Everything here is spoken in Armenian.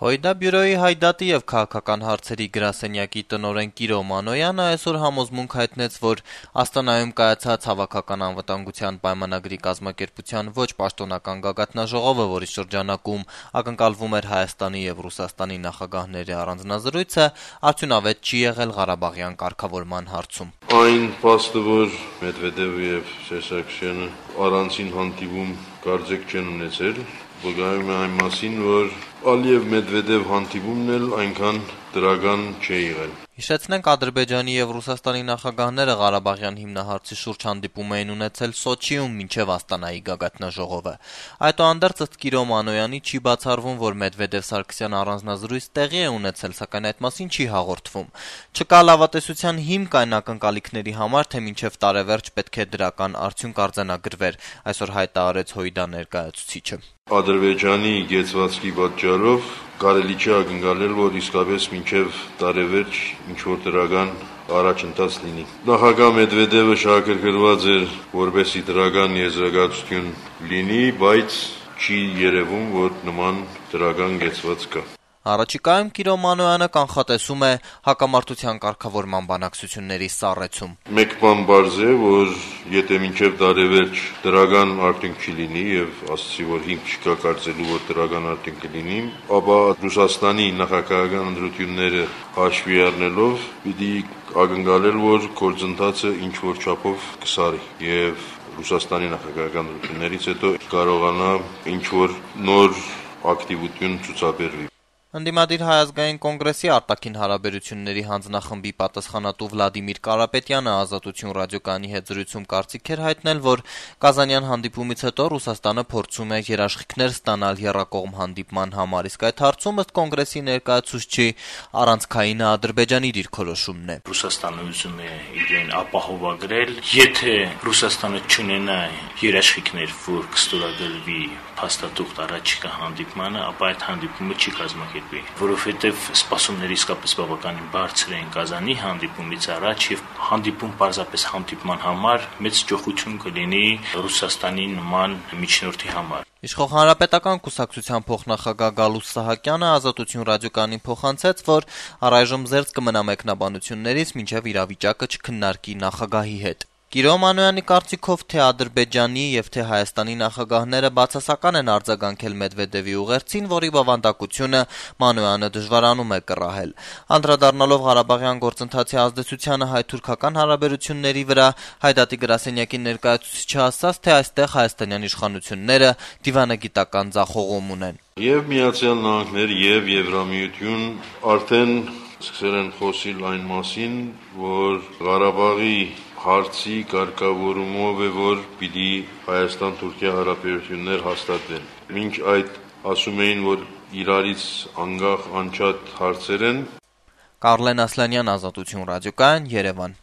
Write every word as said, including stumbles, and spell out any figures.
Հոյդա բյուրոյի հայդատի եւ քաղաքական հարցերի գրասենյակի տնօրեն Կիրո Մանոյանը այսօր համոզմունք հայտնեց, որ Աստանայում կայացած հավաքական անվտանգության պայմանագրի կազմակերպության ոչ պաշտոնական գագաթնաժողովը, որի շրջանակում ակնկալվում էր Հայաստանի եւ Ռուսաստանի նախագահների առանձնազրույցը, արդյունավետ չի եղել Ղարաբաղյան կարգավորման հարցում։ Այն փաստը, որ Մեդվեդևը եւ Սերժակյանը առանցին հանդիպում կարծեք չեն ունեցել, վկայում է այն մասին, որ Ալիև-Մեդվեդև հանդիպումն էլ այնքան դրական չի եղել։ Հիշեցնենք, Ադրբեջանի եւ Ռուսաստանի նախագահները Ղարաբաղյան հիմնահարցի շուրջ հանդիպում էին ունեցել Սոչիում մինչեւ Աստանայի գագաթնաժողովը։ Այդուհանդերձ ըստ Կիրո Մանոյանի չի բացառվում, որ Մեդվեդև-Սարգսյան առանձնազրույց տեղի է ունեցել, սակայն այդ մասին չի հաղորդվում։ Չկա լավատեսության հիմք այն ակնկալիքների համար, թե մինչեւ տարեվերջ պետք է դրական արդյունք արձանագրվեր, այսօր հայտարարեց Հոյդա ներկայացուցիչը։ Ադրբեջանի գեցվածքի պատճառով կարելի չէ ակնկալել, որ իսկապես մինչև տարեվերջ ինչ-որ դրական առաջընթաց լինի։ Նախագահ Մեդվեդևը շահագրգռված էր, որպեսզի դրական եզրակացություն լինի, բայց չի երևում, որ նման դրական գեցված կա։ Առաջիկայում Կիրո Մանոյանը կանխատեսում է հակամարտության կարգավորման բանակցությունների սառեցում։ Մեկ բան պարզ է, որ եթե մինչև տարեվերջ դրական արդյունք չլինի եւ ասացի, որ հիմք չկա կարծելու, որ դրական արդյունք կլինի, ապա Ռուսաստանի նախագահական ընտրությունները հաշվի առնելով պիտի ակնկալել, որ գործընթացը ինչ որ չափով կսարի եւ Ռուսաստանի նախագահական ընտրություններից հետո կարողանա ինչ որ նոր ակտիվություն ցուցաբերվի։ Ընդդիմադիր Հայ ազգային կոնգրեսի արտաքին հարաբերությունների հանձնախմբի պատասխանատու Վլադիմիր Կարապետյանը Ազատություն ռադիոկայանի հետ զրույցում կարծիք էր հայտնել, որ Կազանյան հանդիպումից հետո Ռուսաստանը փորձում է երաշխիքներ ստանալ եռակողմ հանդիպման համար, իսկ այդ հարցում ըստ կոնգրեսի ներկայացուցչի առանցքայինը Ադրբեջանի դիրքորոշումն է։ Ռուսաստանը ուզում է իրեն ապահովագրել, եթե Ռուսաստանը չունենա երաշխիքներ, որ կստորագրվի փաստաթուղթ առաջիկա հանդիպմանը, ապա այդ հանդիպումը չի կազմակերպվի, որովհետև սպասումները իսկապես բավականին բարձր են Կազանի հանդիպումից առաջ եւ հանդիպում պարզապես հանդիպման համար մեծ ջոխություն կլինի Ռուսաստանի նման միջնորդի համար։ Իշխող Հանրապետական կուսակցության փոխնախագահ Գալուստ Սահակյանը Ազատություն ռադիոկայանի փոխանցեց, որ առայժմ զերծ կմնա մեկնաբանություններից, մինչև իրավիճակը չքննարկի նախագահի հետ։ Կիրո Մանոյանի կարծիքով թե Ադրբեջանի եւ թե Հայաստանի նախագահները բացասական են արձագանքել Մեդվեդևի ուղերձին, որի բավանդակությունը Մանոյանը դժվարանում է կռահել։ Անդրադառնալով Ղարաբաղյան գործընթացի ազդեցությանը հայ-թուրքական հարաբերությունների վրա, Հայդատի գրասենյակի ներկայացուցիչը ասաց, թե այստեղ հայաստանյան իշխանությունները դիվանագիտական ձախողում ունեն։ Եվ Միացյալ Նահանգներ եւ Եվրամիություն արդեն սկսել են խոսել այն մասին, որ Ղարաբաղի հարցի կարգավորումով է, որ պիտի Հայաստան-Թուրքիա հարաբերություններ հաստատվեն։ Մինչ այդ ասում էին, որ իրարից անկախ անչափ հարցեր են։ Կարլեն Ասլանյան, Ազատություն ռադիոկայան, Երևան։